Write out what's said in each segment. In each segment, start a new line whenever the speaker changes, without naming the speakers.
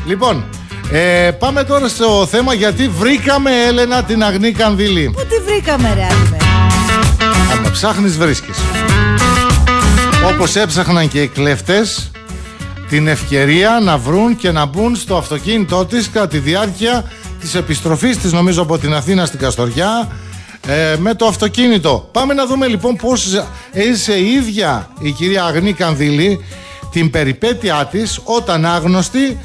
Λοιπόν, πάμε τώρα στο θέμα, γιατί βρήκαμε, Έλενα, την Αγνή Κανδύλη.
Πού τη βρήκαμε, ρε Άλμε?
Αν ψάχνεις, βρίσκεις. Όπως έψαχναν και οι κλέφτες την ευκαιρία να βρουν και να μπουν στο αυτοκίνητό της κατά τη διάρκεια της επιστροφής της, νομίζω, από την Αθήνα στην Καστοριά, με το αυτοκίνητο. Πάμε να δούμε λοιπόν πώς έζησε η ίδια η κυρία Αγνή Κανδύλη την περιπέτειά της, όταν άγνωστοι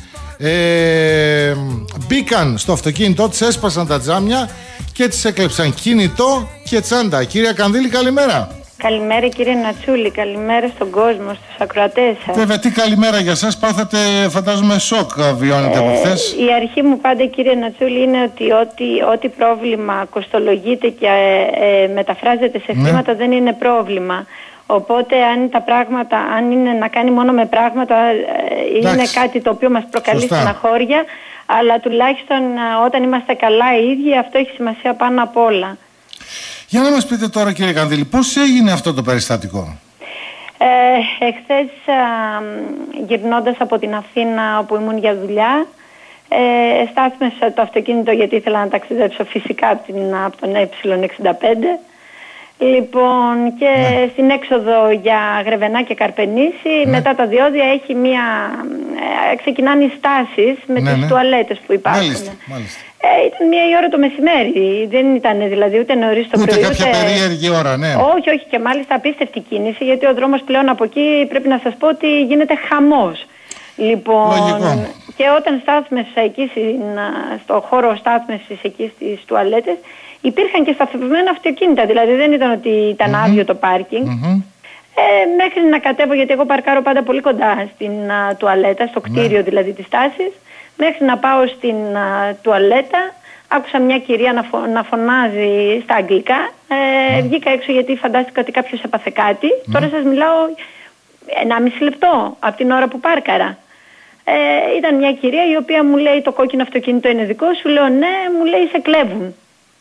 μπήκαν στο αυτοκίνητό της, έσπασαν τα τζάμια και της έκλεψαν κινητό και τσάντα. Κυρία Κανδύλη, καλημέρα.
Καλημέρα, κύριε Νατσούλη, καλημέρα στον κόσμο, στους ακροατές σας.
Βέβαια, τι καλημέρα για σας, πάθατε, φαντάζομαι, σοκ βιώνετε από χθες.
Η αρχή μου πάντα, κύριε Νατσούλη, είναι ότι ό,τι πρόβλημα κοστολογείται και μεταφράζεται σε χρήματα, δεν είναι πρόβλημα. Οπότε αν τα πράγματα, αν είναι να κάνει μόνο με πράγματα, είναι κάτι το οποίο μας προκαλεί στεναχώρια, αλλά τουλάχιστον όταν είμαστε καλά οι ίδιοι, αυτό έχει σημασία πάνω απ' όλα.
Για να μας πείτε τώρα, κύριε Κανδύλη, πώς έγινε αυτό το περιστατικό?
Εχθές, γυρνώντας από την Αθήνα όπου ήμουν για δουλειά, στάθμεσα το αυτοκίνητο γιατί ήθελα να ταξιδέψω φυσικά από τον Ε65. Λοιπόν, και στην έξοδο για Γρεβενά και Καρπενήσι, μετά τα διόδια έχει ξεκινάνε οι στάσεις με τις τουαλέτες που υπάρχουν.
Μάλιστα.
Ήταν 1 η ώρα το μεσημέρι, δεν ήταν δηλαδή ούτε νωρίς το πρωί.
Ούτε κάποια περίεργη ώρα, ναι.
Όχι, και μάλιστα απίστευτη κίνηση, γιατί ο δρόμος πλέον από εκεί πρέπει να σας πω ότι γίνεται χαμός. Λοιπόν, λογικό. Και όταν στάθμευσα εκεί στο χώρο στάθμευσης εκεί στις τουαλέτες, υπήρχαν και σταθμευμένα αυτοκίνητα, δηλαδή δεν ήταν ότι ήταν άδειο το πάρκινγκ. Μέχρι να κατέβω, γιατί εγώ παρκάρω πάντα πολύ κοντά στην τουαλέτα, στο κτίριο δηλαδή της στάσης, μέχρι να πάω στην τουαλέτα, άκουσα μια κυρία να φωνάζει στα αγγλικά. Βγήκα έξω γιατί φαντάστηκα ότι κάποιος έπαθε κάτι. Τώρα σας μιλάω 1,5 λεπτό από την ώρα που πάρκαρα. Ήταν μια κυρία η οποία μου λέει, το κόκκινο αυτοκίνητο είναι δικό σου? Λέω ναι. Μου λέει, σε κλέβουν.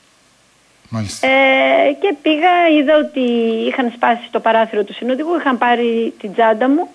Και πήγα, είδα ότι είχαν σπάσει το παράθυρο του συνοδηγού, είχαν πάρει την τσάντα μου.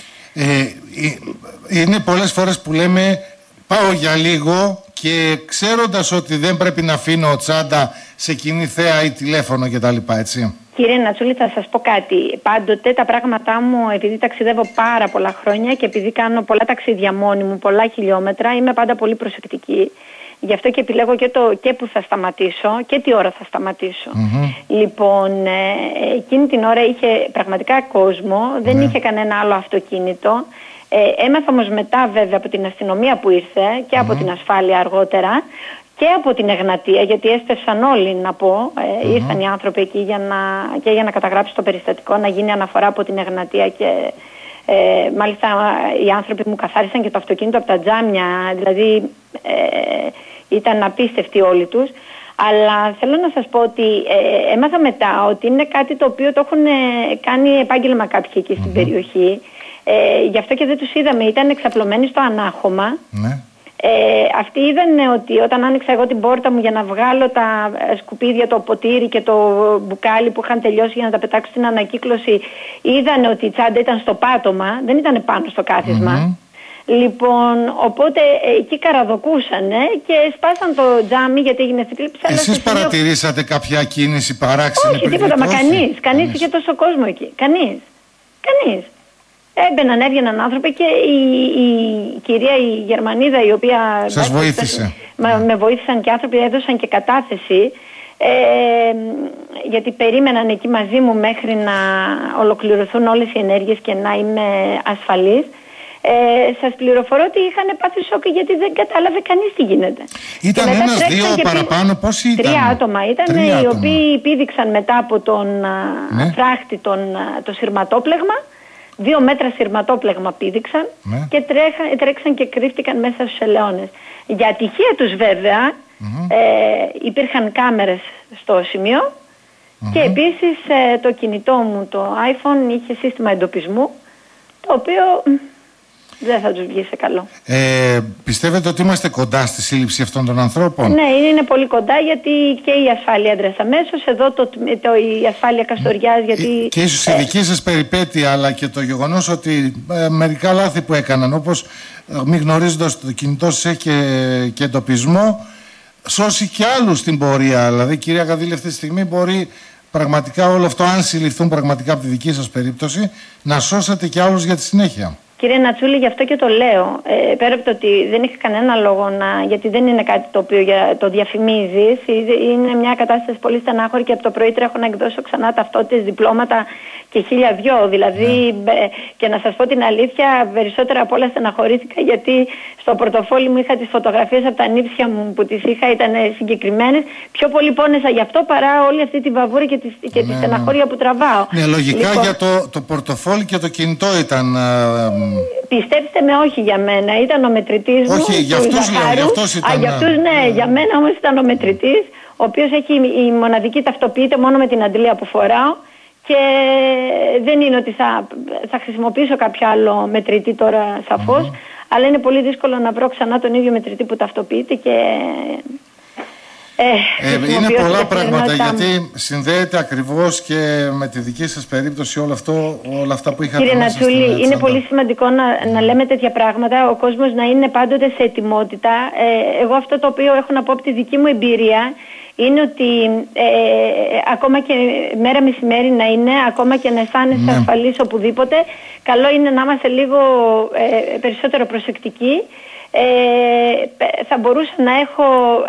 Είναι πολλές φορές που λέμε πάω για λίγο, και ξέροντας ότι δεν πρέπει να αφήνω τσάντα σε κοινή θέα ή τηλέφωνο κτλ, έτσι. Κύριε
Νατσούλη, θα σας πω κάτι. Πάντοτε τα πράγματά μου, επειδή ταξιδεύω πάρα πολλά χρόνια και επειδή κάνω πολλά ταξίδια μόνη μου, πολλά χιλιόμετρα, είμαι πάντα πολύ προσεκτική. Γι' αυτό και επιλέγω και που θα σταματήσω και τι ώρα θα σταματήσω. Λοιπόν, εκείνη την ώρα είχε πραγματικά κόσμο, δεν είχε κανένα άλλο αυτοκίνητο. Έμαθα όμως μετά, βέβαια, από την αστυνομία που ήρθε και από την ασφάλεια αργότερα και από την Εγνατία, γιατί έστευσαν όλοι, να πω, ήρθαν οι άνθρωποι εκεί για να καταγράψει το περιστατικό, να γίνει αναφορά από την Εγνατία και μάλιστα οι άνθρωποι μου καθάρισαν και το αυτοκίνητο από τα τζάμια, δηλαδή ήταν απίστευτοι όλοι τους. Αλλά θέλω να σας πω ότι έμαθα μετά ότι είναι κάτι το οποίο το έχουν κάνει επάγγελμα κάποιοι εκεί στην περιοχή. Γι' αυτό και δεν τους είδαμε, ήταν εξαπλωμένοι στο ανάχωμα. Αυτοί είδαν ότι όταν άνοιξα εγώ την πόρτα μου για να βγάλω τα σκουπίδια, το ποτήρι και το μπουκάλι που είχαν τελειώσει για να τα πετάξω στην ανακύκλωση, είδαν ότι η τσάντα ήταν στο πάτωμα, δεν ήταν πάνω στο κάθισμα. Λοιπόν, οπότε εκεί καραδοκούσανε και σπάσαν το τζάμι γιατί έγινε θλίψη.
Εσείς παρατηρήσατε κάποια κίνηση παράξενη?
Όχι, τίποτα, μα κανείς είχε τόσο κόσμο εκεί. Κανείς. Έμπαιναν, έβγαιναν άνθρωποι και η κυρία η Γερμανίδα, η οποία
σας βοήθησε.
Με βοήθησαν και άνθρωποι, έδωσαν και κατάθεση, γιατί περίμεναν εκεί μαζί μου μέχρι να ολοκληρωθούν όλες οι ενέργειες και να είμαι ασφαλής. Σας πληροφορώ ότι είχαν πάθει σοκ γιατί δεν κατάλαβε κανείς τι γίνεται.
Ήταν ένας, δύο παραπάνω, πόσοι ήταν?
3 άτομα ήταν, οι οποίοι πήδηξαν μετά από τον φράχτη το σειρματόπλεγμα. 2 μέτρα σειρματόπλεγμα πήδηξαν και τρέξαν και κρύφτηκαν μέσα στους ελαιώνες. Για ατυχία τους βέβαια υπήρχαν κάμερες στο σημείο και επίσης το κινητό μου, το iPhone, είχε σύστημα εντοπισμού, το οποίο δεν θα τους βγει σε καλό.
Πιστεύετε ότι είμαστε κοντά στη σύλληψη αυτών των ανθρώπων?
Ναι, είναι πολύ κοντά, γιατί και η ασφάλεια Άντρας αμέσως, εδώ η ασφάλεια Καστοριάς, γιατί...
Και ίσως η δική σας περιπέτεια, αλλά και το γεγονός ότι μερικά λάθη που έκαναν, όπως μη γνωρίζοντας το κινητό σας έχει και εντοπισμό, σώσει και άλλους στην πορεία. Δηλαδή, κυρία Καντήλη, αυτή τη στιγμή μπορεί πραγματικά όλο αυτό, αν συλληφθούν πραγματικά από τη δική σας περίπτωση, να σώσετε και άλλους για τη συνέχεια.
Κύριε Νατσούλη, γι' αυτό και το λέω. Πέρα από το ότι δεν είχα κανένα λόγο γιατί δεν είναι κάτι το οποίο το διαφημίζεις, είναι μια κατάσταση πολύ στενάχωρη και από το πρωί τρέχω να εκδώσω ξανά ταυτότητες, διπλώματα και 1002. Δηλαδή, και να σας πω την αλήθεια, περισσότερα απ' όλα στεναχωρήθηκα, γιατί στο πορτοφόλι μου είχα τις φωτογραφίες από τα νύψια μου που τις είχα, ήταν συγκεκριμένες. Πιο πολύ πόνεσα γι' αυτό παρά όλη αυτή τη βαβούρα και τη στεναχώρια που τραβάω.
Ναι, λογικά λοιπόν, για το πορτοφόλι και το κινητό ήταν.
Πιστέψτε με, όχι για μένα. Ήταν ο μετρητής μου.
Όχι, για αυτούς λέω. Για αυτούς ήταν.
Για αυτούς, ναι. Για μένα όμως ήταν ο μετρητής, ο οποίος έχει η μοναδική, ταυτοποιείται μόνο με την αντλία που φοράω. Και δεν είναι ότι θα χρησιμοποιήσω κάποιο άλλο μετρητή τώρα, σαφώς. Αλλά είναι πολύ δύσκολο να βρω ξανά τον ίδιο μετρητή που ταυτοποιείται και...
είναι πολλά πράγματα, γιατί συνδέεται ακριβώς και με τη δική σας περίπτωση όλα αυτά που είχατε.
Κύριε Νατσούλη, είναι πολύ σημαντικό να λέμε τέτοια πράγματα, ο κόσμος να είναι πάντοτε σε ετοιμότητα. Εγώ αυτό το οποίο έχω να πω από τη δική μου εμπειρία είναι ότι ακόμα και μέρα μεσημέρι να είναι, ακόμα και να αισθάνεσαι ασφαλής οπουδήποτε, καλό είναι να είμαστε λίγο περισσότερο προσεκτικοί. Θα μπορούσα να έχω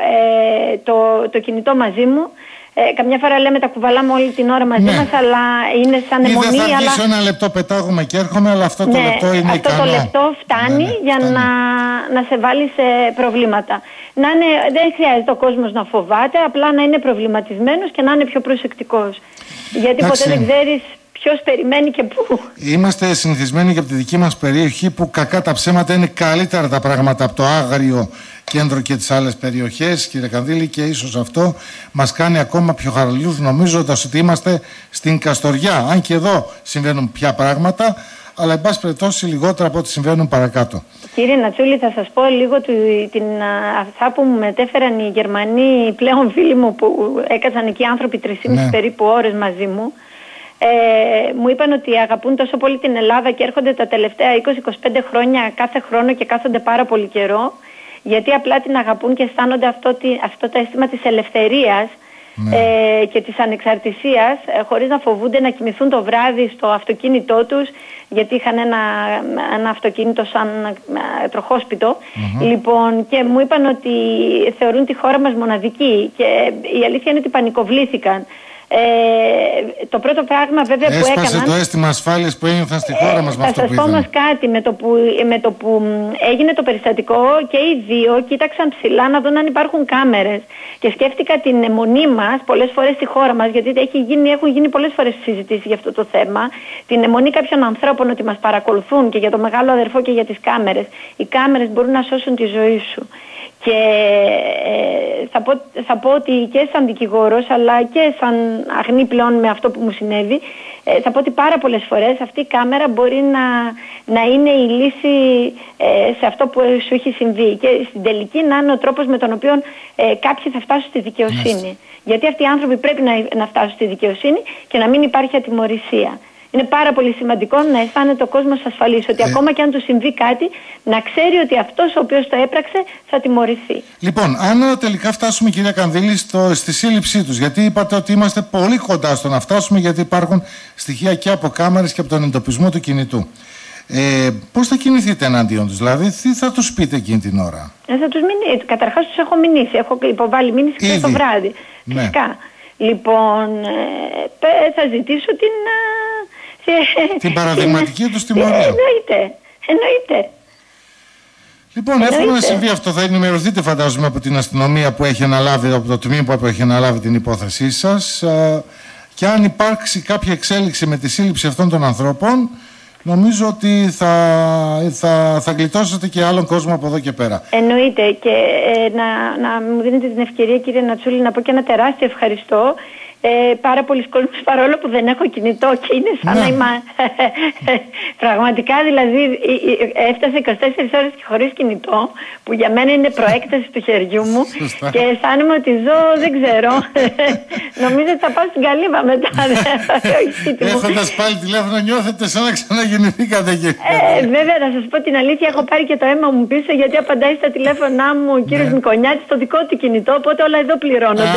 το κινητό μαζί μου. Καμιά φορά λέμε τα κουβαλάμε όλη την ώρα μαζί μας, αλλά είναι σαν αιμονή.
Δεν θα αρχίσω ένα λεπτό, πετάγουμε και έρχομαι, αλλά αυτό το λεπτό είναι
αυτό
ικανό.
Το λεπτό φτάνει για να σε βάλει σε προβλήματα. Δεν χρειάζεται ο κόσμος να φοβάται, απλά να είναι προβληματισμένος και να είναι πιο προσεκτικός. Γιατί ποτέ δεν ξέρεις ποιος περιμένει και πού. Είμαστε
συνηθισμένοι και από τη δική μας περιοχή, που κακά τα ψέματα είναι καλύτερα τα πράγματα από το Άγριο Κέντρο και τις άλλες περιοχές, κύριε Κανδύλη, και ίσως αυτό μας κάνει ακόμα πιο χαραλιούς, νομίζοντας ότι είμαστε στην Καστοριά. Αν και εδώ συμβαίνουν πια πράγματα, αλλά εν πάση περιπτώσει λιγότερα από ό,τι συμβαίνουν παρακάτω. Κύριε
Νατσούλη, θα σας πω λίγο αυτά που μου μετέφεραν οι Γερμανοί πλέον φίλοι μου, που έκατσαν εκεί άνθρωποι 3,5 περίπου ώρες μαζί μου. Μου είπαν ότι αγαπούν τόσο πολύ την Ελλάδα και έρχονται τα τελευταία 20-25 χρόνια κάθε χρόνο και κάθονται πάρα πολύ καιρό, γιατί απλά την αγαπούν και αισθάνονται αυτό το αίσθημα της ελευθερίας και της ανεξαρτησίας, χωρίς να φοβούνται να κοιμηθούν το βράδυ στο αυτοκίνητό τους, γιατί είχαν ένα αυτοκίνητο σαν τροχόσπιτο. Λοιπόν, και μου είπαν ότι θεωρούν τη χώρα μας μοναδική, και η αλήθεια είναι ότι πανικοβλήθηκαν. Το πρώτο πράγμα βέβαια που έκαναν...
Έσπασε το αίσθημα ασφάλειας που ένιωθαν στη χώρα μας με αυτό που είδαν.
Θα σας πω όμως κάτι, με το που έγινε το περιστατικό, και οι δύο κοίταξαν ψηλά να δουν αν υπάρχουν κάμερες. Και σκέφτηκα την αιμονή μας πολλές φορές στη χώρα μας, γιατί έχουν γίνει πολλές φορές συζητήσεις για αυτό το θέμα. Την αιμονή κάποιων ανθρώπων ότι μας παρακολουθούν, και για το μεγάλο αδερφό και για τις κάμερες. Οι κάμερες μπορούν να σώσουν τη ζωή σου. Και θα πω ότι και σαν δικηγόρος, αλλά και σαν αγνή πλέον με αυτό που μου συνέβη, θα πω ότι πάρα πολλές φορές αυτή η κάμερα μπορεί να είναι η λύση σε αυτό που σου έχει συμβεί, και στην τελική να είναι ο τρόπος με τον οποίο κάποιοι θα φτάσουν στη δικαιοσύνη. Γιατί αυτοί οι άνθρωποι πρέπει να φτάσουν στη δικαιοσύνη και να μην υπάρχει ατιμωρησία. Είναι πάρα πολύ σημαντικό να αισθάνεται ο κόσμος ασφαλής, ότι ακόμα και αν του συμβεί κάτι, να ξέρει ότι αυτός ο οποίος το έπραξε θα τιμωρηθεί.
Λοιπόν, αν τελικά φτάσουμε, κυρία Κανδύλη, στη σύλληψή τους, γιατί είπατε ότι είμαστε πολύ κοντά στο να φτάσουμε, γιατί υπάρχουν στοιχεία και από κάμερες και από τον εντοπισμό του κινητού. Πώς θα κινηθείτε εναντίον τους, δηλαδή τι θα τους πείτε εκείνη την ώρα?
Καταρχάς τους έχω μηνύσει, έχω υποβάλει μήνυση και το βράδυ. Φυσικά. Λοιπόν, θα ζητήσω
την παραδειγματική τους τιμωρία.
Εννοείται.
Λοιπόν, εύχομαι να συμβεί αυτό. Θα ενημερωθείτε, φαντάζομαι, από την αστυνομία που έχει αναλάβει, από το τμήμα που έχει αναλάβει την υπόθεσή σας, και αν υπάρξει κάποια εξέλιξη με τη σύλληψη αυτών των ανθρώπων, νομίζω ότι θα γλιτώσετε και άλλον κόσμο από εδώ και πέρα.
Εννοείται. Και να μου δίνετε την ευκαιρία, κύριε Νατσούλη, να πω και ένα τεράστιο ευχαριστώ Πάρα πολλοί κόσμοι, παρόλο που δεν έχω κινητό και είναι σαν να είμαι. Πραγματικά δηλαδή έφτασε 24 ώρες και χωρίς κινητό, που για μένα είναι προέκταση του χεριού μου. Και αισθάνομαι ότι ζω, δεν ξέρω. Νομίζω ότι θα πάω στην Καλύβα μετά.
Έχοντας πάλι τηλέφωνο, νιώθετε σαν να ξαναγεννηθήκατε εκεί.
Βέβαια, θα σας πω την αλήθεια, έχω πάρει και το αίμα μου πίσω, γιατί απαντάει στα τηλέφωνά μου ο κύριος Μικονιάτης στο δικό του κινητό, οπότε όλα εδώ πληρώνονται.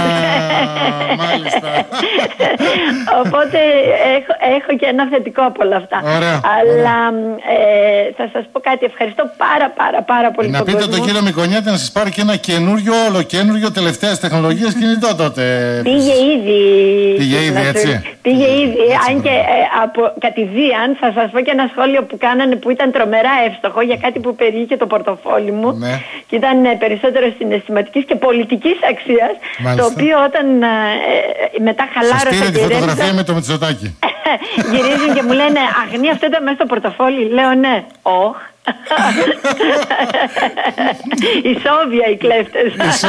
Οπότε έχω και ένα θετικό από όλα αυτά.
Ωραία,
αλλά θα σας πω κάτι, ευχαριστώ πάρα πολύ.
Να πείτε τον κύριο Μικονιάτη να σας πάρει και ένα καινούριο, ολοκένουργιο, τελευταίας τεχνολογίας κινητό τότε.
Πήγε ήδη,
έτσι.
Πήγε ήδη, αν και κατηδίαν θα σας πω και ένα σχόλιο που κάνανε που ήταν τρομερά εύστοχο για κάτι που περιείχε το πορτοφόλι μου, και ήταν περισσότερο συναισθηματικής και πολιτικής αξίας. Το οποίο όταν μετά χαλάρωσα.
Σας πήρε τη φωτογραφία με το Μητσοτάκη.
Γυρίζουν και μου λένε, Αγνή, αυτό ήταν μέσα στο πορτοφόλι. Λέω ναι. Όχ. Ισόβια οι κλέφτες.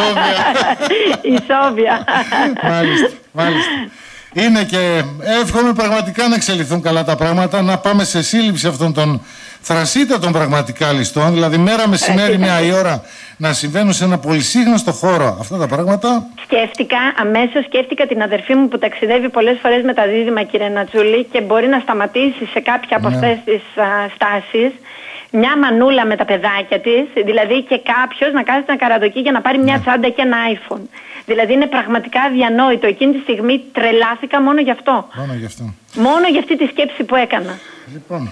Ισόβια.
Μάλιστα. Είναι και εύχομαι πραγματικά να εξελιχθούν καλά τα πράγματα, να πάμε σε σύλληψη αυτών των θρασίτατων πραγματικά ληστών, δηλαδή μέρα μεσημέρι, μια η ώρα, να συμβαίνουν σε ένα πολυσύχναστο χώρο αυτά τα πράγματα.
Αμέσως σκέφτηκα την αδερφή μου που ταξιδεύει πολλές φορές με τα δίδυμα, κύριε Νατσούλη, και μπορεί να σταματήσει σε κάποια από αυτές τις στάσεις μια μανούλα με τα παιδάκια της, δηλαδή και κάποιος να κάθεται να καραδοκεί για να πάρει μια τσάντα και ένα iPhone. Δηλαδή είναι πραγματικά αδιανόητο. Εκείνη τη στιγμή τρελάθηκα μόνο γι' αυτό. Μόνο για αυτή τη σκέψη που έκανα.
Λοιπόν,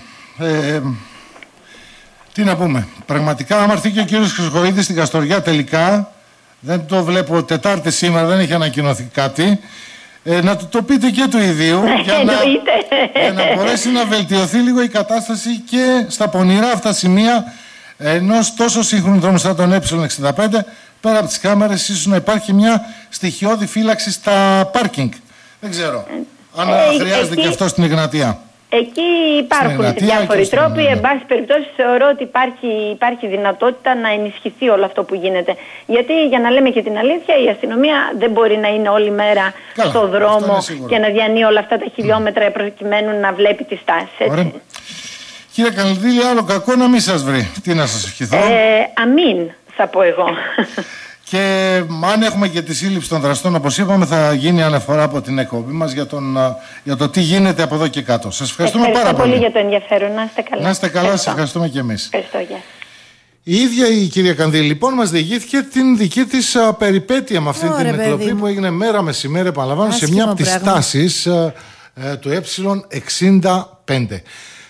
τι να πούμε. Πραγματικά, άμα έρθει και ο κύριος Χρυσοχοΐδης στην Καστοριά τελικά, δεν το βλέπω, Τετάρτη σήμερα, δεν έχει ανακοινωθεί κάτι, να του το πείτε και του ιδίου για να μπορέσει να βελτιωθεί λίγο η κατάσταση και στα πονηρά αυτά σημεία ενός τόσο σύγχρονου δρόμου σαν τον Ε65. Πέρα από τις κάμερες, ίσως να υπάρχει μια στοιχειώδη φύλαξη στα πάρκινγκ. Δεν ξέρω αν χρειάζεται και αυτό στην Εγνατία.
Εκεί υπάρχουν διάφοροι τρόποι. Εν πάση περιπτώσει, θεωρώ ότι υπάρχει δυνατότητα να ενισχυθεί όλο αυτό που γίνεται. Γιατί, για να λέμε και την αλήθεια, η αστυνομία δεν μπορεί να είναι όλη μέρα στο δρόμο και να διανύει όλα αυτά τα χιλιόμετρα προκειμένου να βλέπει τις τάσεις.
Κύριε Κανελδίλη, άλλο κακό να μην σας βρει. Τι να σας ευχηθώ.
Αμήν, θα πω εγώ.
Και αν έχουμε και τη σύλληψη των δραστών, όπως είπαμε, θα γίνει αναφορά από την εκπομπή μας για το τι γίνεται από εδώ και κάτω. Σας ευχαριστούμε πάρα πολύ
για το ενδιαφέρον. Να είστε καλά.
Να είστε καλά, σας ευχαριστούμε και εμείς.
Ευχαριστώ, γεια.
Η ίδια η κυρία Κανδύλη λοιπόν μας διηγήθηκε την δική της περιπέτεια με αυτή την εκλογή που έγινε μέρα μεσημέρι, επαναλαμβάνω, σε μια από τις στάσεις του Ε65.